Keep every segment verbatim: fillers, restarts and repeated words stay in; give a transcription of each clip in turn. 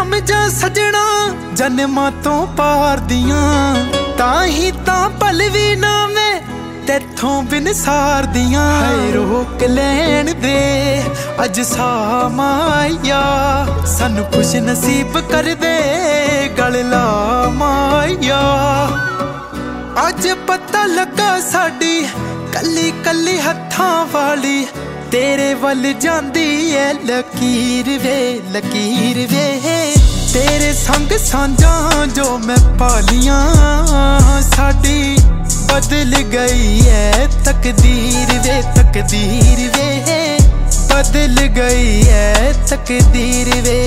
समझा सजना जन्मां तो पार दियां, ताही तां पल भी ना मैं तेथों बिन सार दियां। हाय रोक लैन दे अज सा माया, सानू खुश नसीब कर दे गल ला माया। अज पता लगा साडी कली कली हत्थां वाली तेरे वल जांदी है लकीर वे लकीर वे। तेरे संग सांझा जो मैं पालियां साडी बदल गई है तकदीर वे तकदीर वे, बदल गई है तकदीर वे।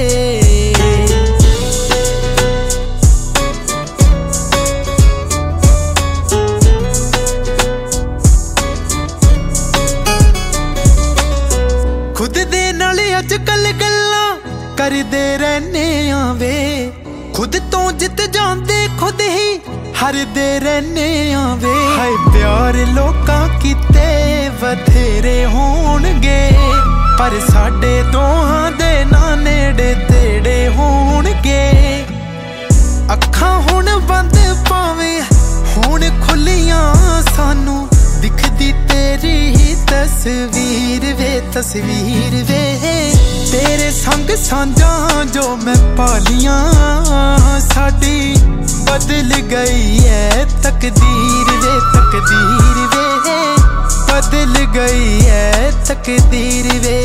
खुद दे नाल अजकल गल्लां करदे रहने आ वे, खुद तो जित जांदे खुद ही हारदे रहने आ वे। हाय प्यार लोकां कीते बथेरे होणगे, पर साडे दोहां दे ना नेड़े तेड़े होणगे। अखां हुण बंद भावें हुण खुलियां सानू दिखदी तेरी ही तस्वीर वे तस्वीर वे। तेरे संग सांझा जो मैं पालियां साडी बदल गई है तकदीर वे तकदीर वे, बदल गई है तकदीर वे।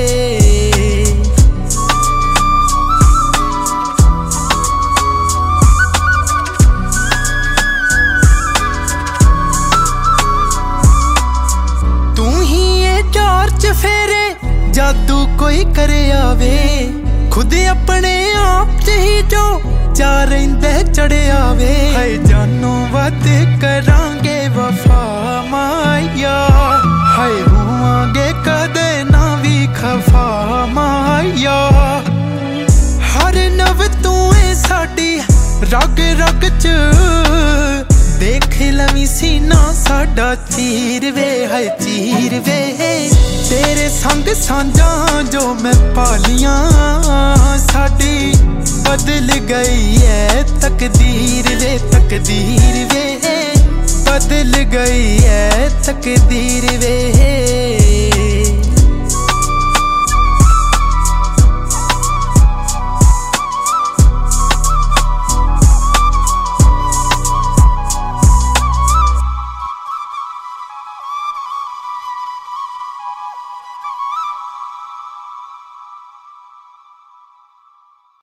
फेरे जादू कोई करे आवे, खुद अपने आप च ही जो जा रहिंदे चढ़े आवे। हाय जानो वध करांगे वफा माया, हाय होवांगे कदे ना भी खफा माया। हर नव तू है साडी रग रग च देख लवी सीना साडा चीर वे हाय चीर वे। तेरे संग सांझा जो मैं पालियां साडी बदल गई है तकदीर वे तकदीर वे, बदल गई है तकदीर वे।